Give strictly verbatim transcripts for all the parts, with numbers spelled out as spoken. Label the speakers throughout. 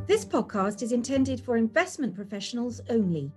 Speaker 1: This podcast is intended for investment professionals only.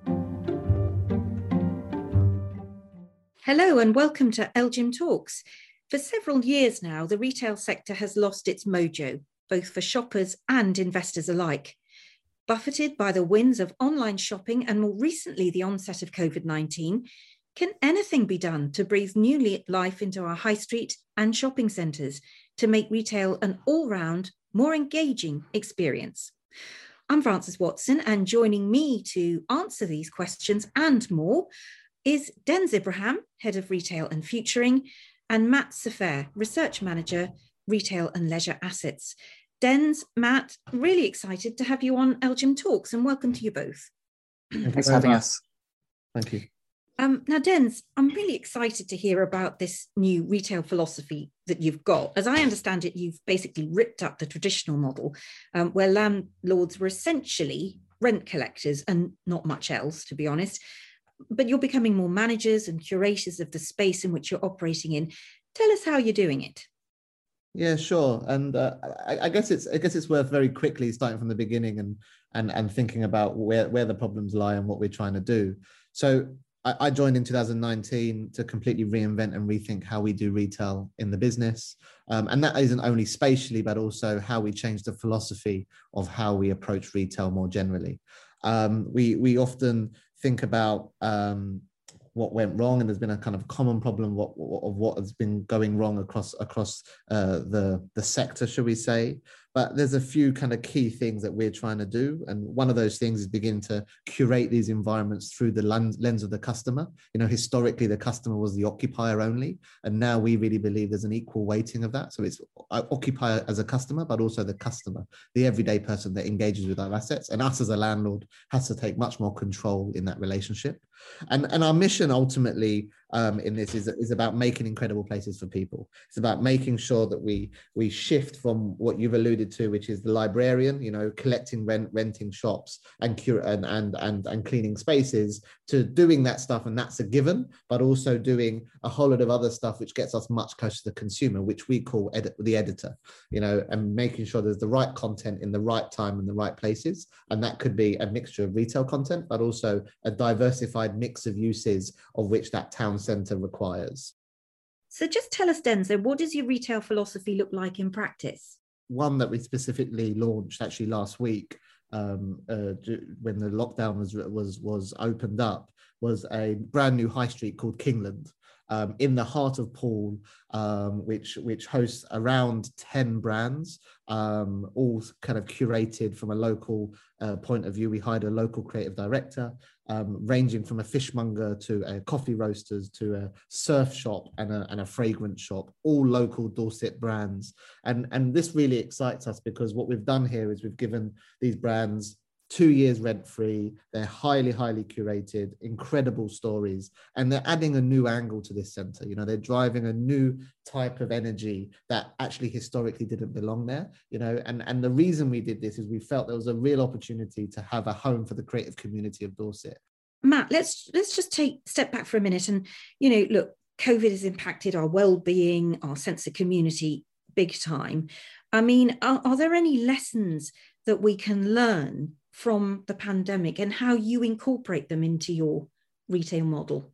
Speaker 1: Hello and welcome to Elgin Talks. For several years now, the retail sector has lost its mojo, both for shoppers and investors alike. Buffeted by the winds of online shopping and more recently the onset of COVID nineteen, can anything be done to breathe new life into our high street and shopping centres to make retail an all-round, more engaging experience? I'm Frances Watson, and joining me to answer these questions and more is Denz Ibrahim, Head of Retail and Futuring, and Matt Safair, Research Manager, Retail and Leisure Assets. Denz, Matt, really excited to have you on Elgin Talks, and welcome to you both.
Speaker 2: Thanks for having us.
Speaker 3: Thank you.
Speaker 1: Um, now, Denz, I'm really excited to hear about this new retail philosophy that you've got. As I understand it, you've basically ripped up the traditional model um, where landlords were essentially rent collectors and not much else, to be honest. But you're becoming more managers and curators of the space in which you're operating in. Tell us how you're doing it.
Speaker 3: Yeah, sure. And uh, I, I guess it's I guess it's worth very quickly starting from the beginning and and and thinking about where where the problems lie and what we're trying to do. So I joined in two thousand nineteen to completely reinvent and rethink how we do retail in the business. Um, and that isn't only spatially, but also how we change the philosophy of how we approach retail more generally. Um, we, we often think about um, what went wrong, and there's been a kind of common problem what, of what has been going wrong across across uh, the, the sector, shall we say. But there's a few kind of key things that we're trying to do. And one of those things is begin to curate these environments through the lens, lens of the customer. You know, historically, the customer was the occupier only. And now we really believe there's an equal weighting of that. So it's occupier as a customer, but also the customer, the everyday person that engages with our assets. And us as a landlord has to take much more control in that relationship. And, and our mission ultimately um, in this is, is about making incredible places for people. It's about making sure that we, we shift from what you've alluded to, which is the librarian, you know, collecting rent, renting shops and, cure, and, and, and, and cleaning spaces, to doing that stuff. And that's a given, but also doing a whole lot of other stuff, which gets us much closer to the consumer, which we call edit, the editor, you know, and making sure there's the right content in the right time and the right places. And that could be a mixture of retail content, but also a diversified mix of uses of which that town centre requires.
Speaker 1: So just tell us, Denzo, what does your retail philosophy look like in practice?
Speaker 3: One that we specifically launched actually last week, um, uh, when the lockdown was was was opened up, was a brand new high street called Kingland, um, in the heart of Poole, um, which which hosts around ten brands, um, all kind of curated from a local uh, point of view. We hired a local creative director, um, ranging from a fishmonger to a coffee roasters to a surf shop and a, and a fragrance shop, all local Dorset brands. And, and this really excites us because what we've done here is we've given these brands two years rent-free. They're highly, highly curated, incredible stories, and they're adding a new angle to this centre. You know, they're driving a new type of energy that actually historically didn't belong there. You know, and, and the reason we did this is we felt there was a real opportunity to have a home for the creative community of Dorset.
Speaker 1: Matt, let's let's just take step back for a minute. And, you know, look, COVID has impacted our well-being, our sense of community big time. I mean, are, are there any lessons that we can learn from the pandemic and how you incorporate them into your retail model?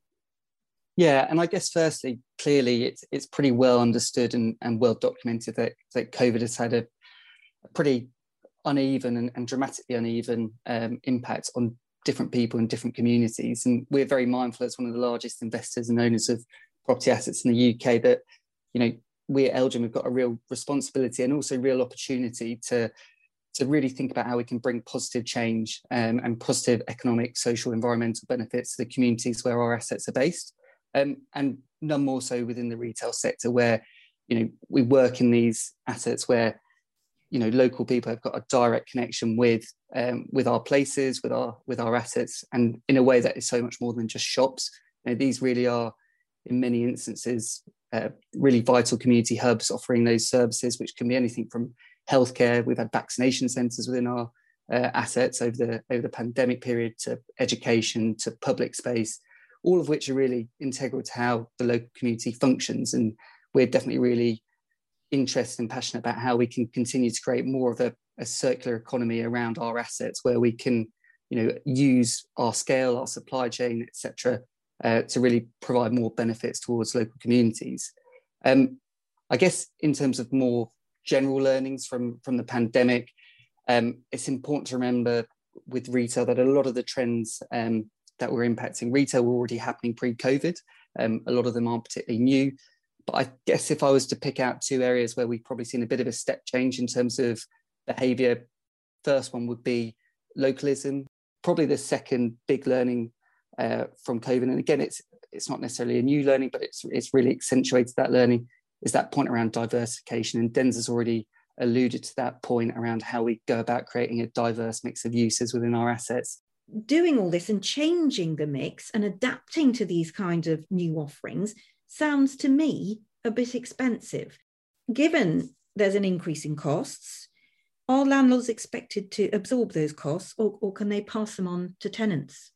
Speaker 2: Yeah, and I guess firstly, clearly it's it's pretty well understood and, and well documented that, that COVID has had a, a pretty uneven and, and dramatically uneven um, impact on different people in different communities. And we're very mindful as one of the largest investors and owners of property assets in the U K that, you know, we at Elgin have got a real responsibility and also real opportunity to to really think about how we can bring positive change um, and positive economic, social, environmental benefits to the communities where our assets are based. Um, and none more so within the retail sector where, you know, we work in these assets where, you know, local people have got a direct connection with um, with our places, with our with our assets, and in a way that is so much more than just shops. You know, these really are, in many instances, uh, really vital community hubs offering those services, which can be anything from healthcare. We've had vaccination centres within our uh, assets over the over the pandemic period, to education, to public space, all of which are really integral to how the local community functions. And we're definitely really interested and passionate about how we can continue to create more of a a circular economy around our assets where we can, you know, use our scale, our supply chain, et cetera, uh, to really provide more benefits towards local communities. Um, I guess in terms of more general learnings from, from the pandemic, um, it's important to remember with retail that a lot of the trends um, that were impacting retail were already happening pre-COVID. Um, a lot of them aren't particularly new. But I guess if I was to pick out two areas where we've probably seen a bit of a step change in terms of behaviour, first one would be localism. Probably the second big learning uh, from COVID, and again, it's it's not necessarily a new learning, but it's it's really accentuated that learning, is that point around diversification. And Denz has already alluded to that point around how we go about creating a diverse mix of uses within our assets.
Speaker 1: Doing all this and changing the mix and adapting to these kind of new offerings sounds to me a bit expensive. Given there's an increase in costs, are landlords expected to absorb those costs, or, or can they pass them on to tenants?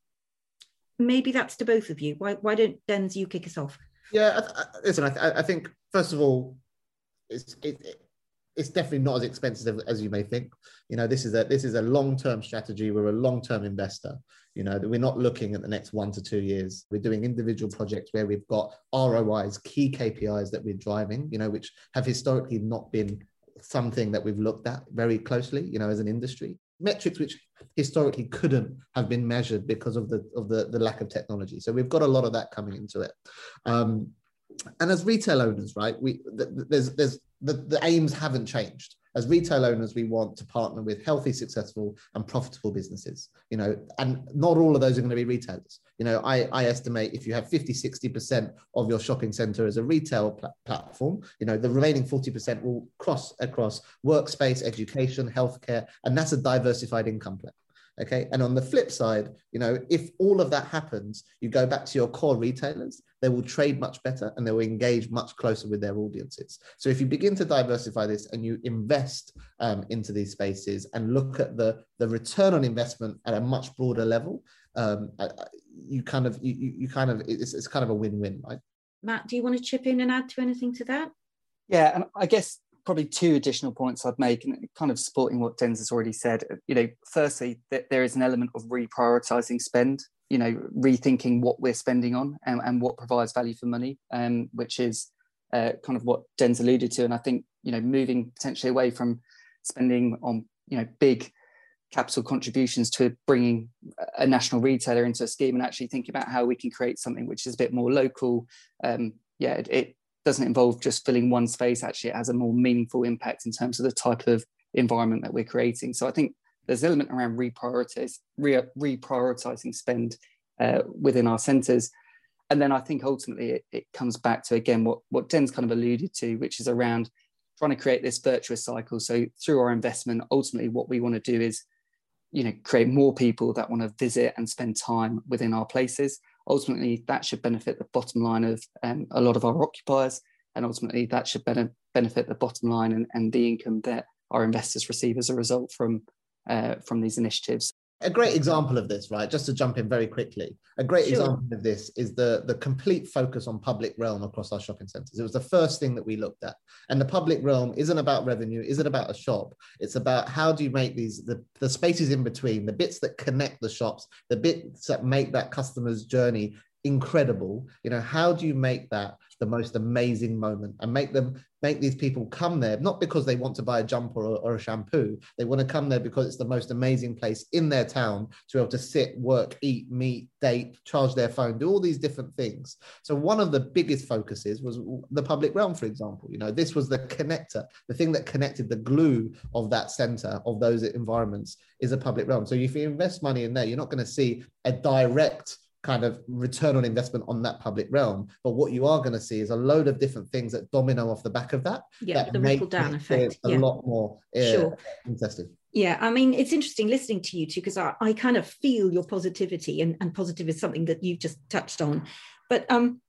Speaker 1: Maybe that's to both of you. Why, why don't, Denz, you kick us off?
Speaker 3: Yeah, I, I, listen, I, th- I think, first of all, it's, it, it, it's definitely not as expensive as you may think. You know, this is a this is a long-term strategy. We're a long-term investor. You know, we're not looking at the next one to two years. We're doing individual projects where we've got R O Is, key K P Is that we're driving, you know, which have historically not been something that we've looked at very closely, you know, as an industry. Metrics which historically couldn't have been measured because of the of the, the lack of technology. So we've got a lot of that coming into it. Um, and as retail owners, right, we th- there's there's the, the aims haven't changed. As retail owners, we want to partner with healthy, successful, and profitable businesses, you know, and not all of those are going to be retailers. You know, I, I estimate if you have fifty, sixty percent of your shopping center as a retail pl- platform, you know, the remaining forty percent will cross across workspace, education, healthcare, and that's a diversified income plan. Okay. And on the flip side, you know, if all of that happens, you go back to your core retailers, they will trade much better and they will engage much closer with their audiences. So if you begin to diversify this and you invest um, into these spaces and look at the, the return on investment at a much broader level, um, you kind of, you, you kind of, it's, it's kind of a win-win, right?
Speaker 1: Matt, do you want to chip in and add to anything to that?
Speaker 2: Yeah, and I guess probably two additional points I'd make, and kind of supporting what Denz has already said. You know, firstly, that there is an element of reprioritizing spend, you know, rethinking what we're spending on and, and what provides value for money, um, which is uh, kind of what Denz alluded to. And I think, you know, moving potentially away from spending on, you know, big capital contributions to bringing a national retailer into a scheme and actually thinking about how we can create something which is a bit more local. Um, yeah, it, it doesn't involve just filling one space. Actually, it has a more meaningful impact in terms of the type of environment that we're creating. So I think there's an element around reprioritize, re- reprioritizing spend uh, within our centres. And then I think ultimately it, it comes back to, again, what, what Denz kind of alluded to, which is around trying to create this virtuous cycle. So through our investment, ultimately what we want to do is, you know, create more people that want to visit and spend time within our places. Ultimately, that should benefit the bottom line of um, a lot of our occupiers, and ultimately that should be- benefit the bottom line and, and the income that our investors receive as a result from uh, from these initiatives.
Speaker 3: A great example of this, right, just to jump in very quickly, a great
Speaker 1: Sure.
Speaker 3: example of this is the, the complete focus on public realm across our shopping centres. It was the first thing that we looked at. And the public realm isn't about revenue, isn't about a shop. It's about how do you make these, the, the spaces in between, the bits that connect the shops, the bits that make that customer's journey incredible. You know, how do you make that the most amazing moment and make them make these people come there not because they want to buy a jumper or, or a shampoo. They want to come there because it's the most amazing place in their town to be able to sit, work, eat, meet, date, charge their phone, do all these different things. So one of the biggest focuses was the public realm, for example. You know, this was the connector, the thing that connected the glue of that center, of those environments, is a public realm. So if you invest money in there, you're not going to see a direct kind of return on investment on that public realm, but what you are going to see is a load of different things that domino off the back of that.
Speaker 1: Yeah,
Speaker 3: that
Speaker 1: the ripple down effect.
Speaker 3: A
Speaker 1: yeah.
Speaker 3: lot more uh,
Speaker 1: sure.
Speaker 3: interesting.
Speaker 1: Yeah, I mean, it's interesting listening to you two because I, I kind of feel your positivity, and, and positive is something that you've just touched on. But um,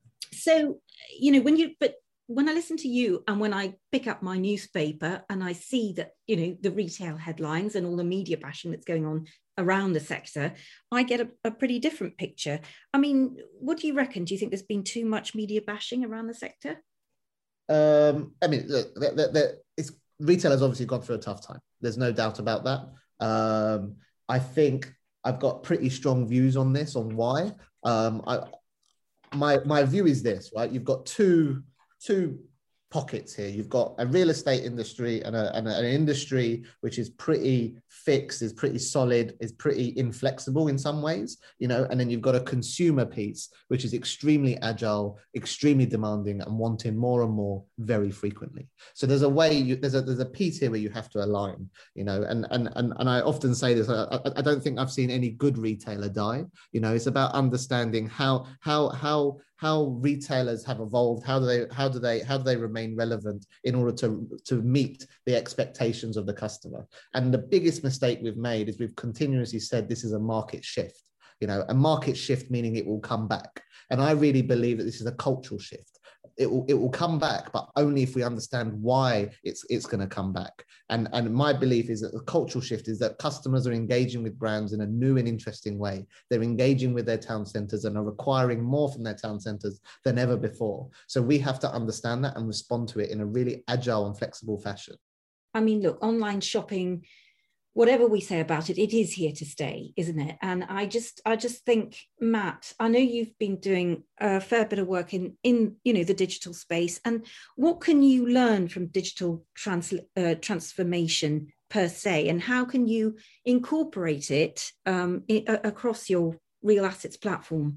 Speaker 1: so you know, when you but when I listen to you and when I pick up my newspaper and I see that, you know, the retail headlines and all the media bashing that's going on around the sector, I get a, a pretty different picture. I mean, what do you reckon? Do you think there's been too much media bashing around the sector?
Speaker 3: Um, I mean, look, that, that, that it's retail has obviously gone through a tough time. There's no doubt about that. Um, I think I've got pretty strong views on this, on why. Um, I, my my view is this, right? You've got two two pockets here. You've got a real estate industry and, a, and a, an industry which is pretty fixed, is pretty solid, is pretty inflexible in some ways, you know, and then you've got a consumer piece, which is extremely agile, extremely demanding and wanting more and more very frequently. So there's a way, you, there's a there's a piece here where you have to align, you know, and and and, and I often say this, I, I don't think I've seen any good retailer die, you know, it's about understanding how, how, how, how retailers have evolved, how do they, how do they, how do they remain relevant in order to, to meet the expectations of the customer. And the biggest mistake we've made is we've continuously said this is a market shift, you know, a market shift meaning it will come back. And I really believe that this is a cultural shift. It will, it will come back, but only if we understand why it's it's going to come back. And, and my belief is that the cultural shift is that customers are engaging with brands in a new and interesting way. They're engaging with their town centres and are requiring more from their town centres than ever before. So we have to understand that and respond to it in a really agile and flexible fashion.
Speaker 1: I mean, look, online shopping, whatever we say about it, it is here to stay, isn't it? And I just, I just think, Matt, I know you've been doing a fair bit of work in, in you know, the digital space. And what can you learn from digital trans, uh, transformation per se, and how can you incorporate it um, in, uh, across your Real Assets platform?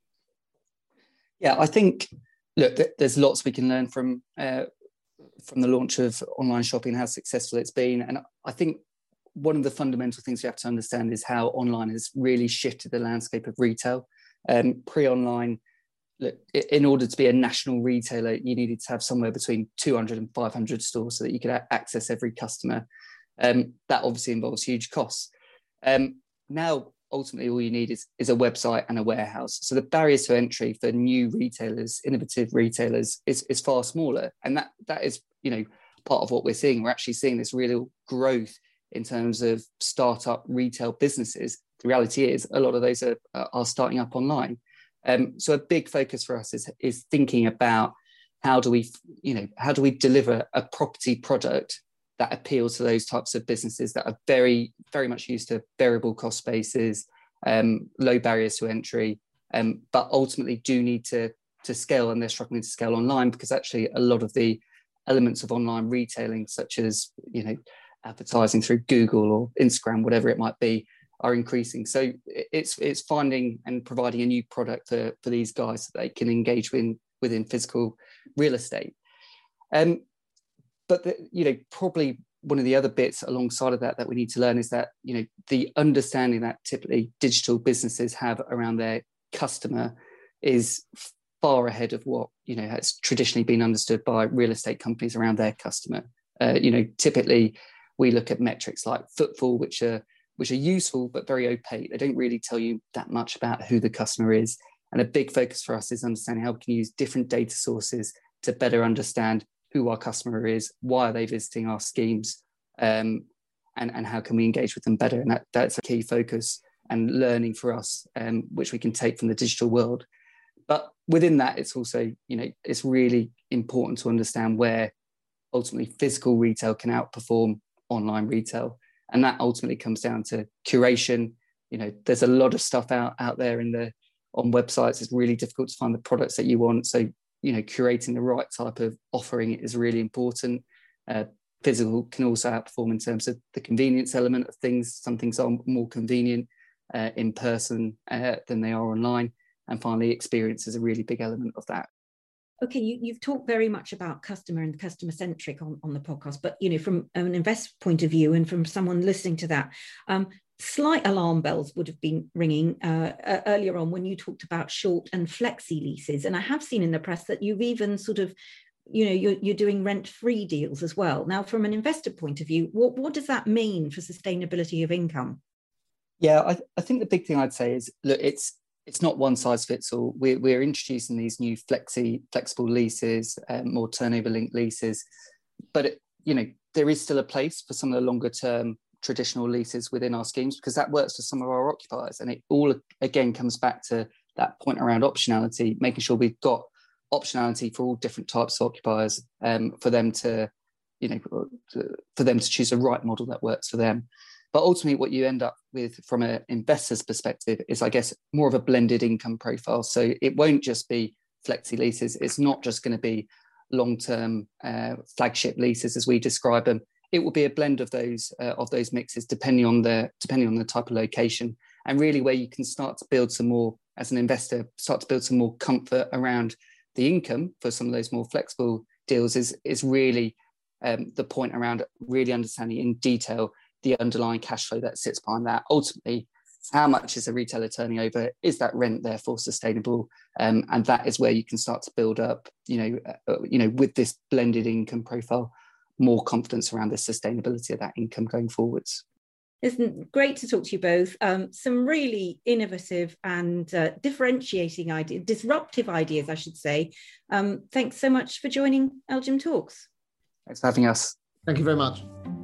Speaker 2: Yeah, I think, look, th- there's lots we can learn from uh, from the launch of online shopping, how successful it's been, and I think one of the fundamental things you have to understand is how online has really shifted the landscape of retail. Um, pre-online, look, in order to be a national retailer, you needed to have somewhere between two hundred and five hundred stores so that you could access every customer. Um, that obviously involves huge costs. Um, now, ultimately, all you need is, is a website and a warehouse. So the barriers to entry for new retailers, innovative retailers, is, is far smaller. And that that is, you know, part of what we're seeing. We're actually seeing this real growth in terms of startup retail businesses. The reality is a lot of those are, are starting up online. Um, so a big focus for us is, is thinking about how do we, you know, how do we deliver a property product that appeals to those types of businesses that are very, very much used to variable cost bases, um, low barriers to entry, um, but ultimately do need to, to scale, and they're struggling to scale online because actually a lot of the elements of online retailing, such as, you know, advertising through Google or Instagram, whatever it might be, are increasing. So it's it's finding and providing a new product for, for these guys so they can engage with, within physical real estate. Um, but, the, you know, probably one of the other bits alongside of that that we need to learn is that, you know, the understanding that typically digital businesses have around their customer is far ahead of what, you know, has traditionally been understood by real estate companies around their customer. Uh, you know, typically we look at metrics like footfall, which are which are useful but very opaque. They don't really tell you that much about who the customer is. And a big focus for us is understanding how we can use different data sources to better understand who our customer is, why are they visiting our schemes, um, and, and how can we engage with them better. And that, that's a key focus and learning for us, um, which we can take from the digital world. But within that, it's also, you know, it's really important to understand where ultimately physical retail can outperform online retail. And that ultimately comes down to curation. You know, there's a lot of stuff out, out there in the on websites. It's really difficult to find the products that you want. So, you know, curating the right type of offering is really important. Uh, physical can also outperform in terms of the convenience element of things. Some things are more convenient uh, in person uh, than they are online. And finally, experience is a really big element of that.
Speaker 1: Okay, you, you've talked very much about customer and customer centric on, on the podcast, but, you know, from an investor point of view and from someone listening to that, um, slight alarm bells would have been ringing uh, uh, earlier on when you talked about short and flexi leases. And I have seen in the press that you've even sort of, you know, you're, you're doing rent-free deals as well. Now, from an investor point of view, what, what does that mean for sustainability of income?
Speaker 2: Yeah, I, I think the big thing I'd say is, look, it's It's not one size fits all. We're, we're introducing these new flexi, flexible leases, um, more turnover linked leases. But, it, you know, there is still a place for some of the longer term traditional leases within our schemes because that works for some of our occupiers. And it all, again, comes back to that point around optionality, making sure we've got optionality for all different types of occupiers um, for them to you know, for them to choose the right model that works for them. But ultimately, what you end up with from an investor's perspective is, I guess, more of a blended income profile. So it won't just be flexi leases. It's not just going to be long-term uh, flagship leases as we describe them. It will be a blend of those uh, of those mixes, depending on the depending on the type of location, and really where you can start to build some more, as an investor, start to build some more comfort around the income for some of those more flexible deals is is really um, the point around really understanding in detail the underlying cash flow that sits behind that. Ultimately, how much is a retailer turning over? Is that rent therefore sustainable? Um, and that is where you can start to build up, you know, uh, you know, with this blended income profile, more confidence around the sustainability of that income going forwards.
Speaker 1: It's great to talk to you both. Um, some really innovative and uh, differentiating ideas, disruptive ideas, I should say. Um, thanks so much for joining LGIM Talks.
Speaker 2: Thanks for having us.
Speaker 3: Thank you very much.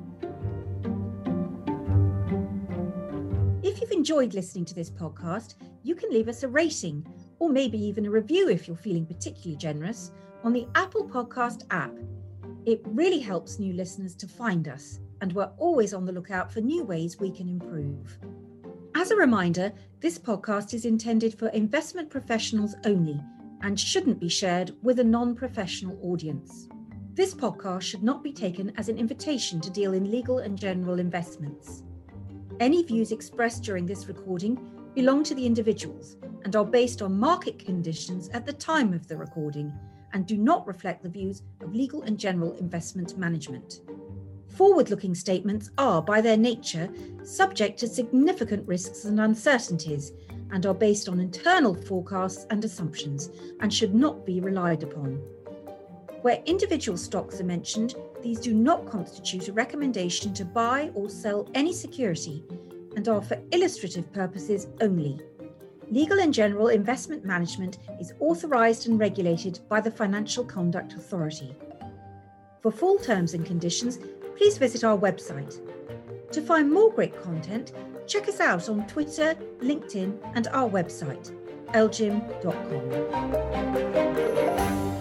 Speaker 1: If you've enjoyed listening to this podcast, you can leave us a rating or maybe even a review if you're feeling particularly generous on the Apple Podcast app. It really helps new listeners to find us, and we're always on the lookout for new ways we can improve. As a reminder, this podcast is intended for investment professionals only and shouldn't be shared with a non-professional audience. This podcast should not be taken as an invitation to deal in legal and general investments. Any views expressed during this recording belong to the individuals and are based on market conditions at the time of the recording and do not reflect the views of legal and general investment management. Forward-looking statements are, by their nature, subject to significant risks and uncertainties and are based on internal forecasts and assumptions and should not be relied upon. Where individual stocks are mentioned, these do not constitute a recommendation to buy or sell any security and are for illustrative purposes only. Legal and general investment management is authorised and regulated by the Financial Conduct Authority. For full terms and conditions, please visit our website. To find more great content, check us out on Twitter, LinkedIn, and our website, L G I M dot com.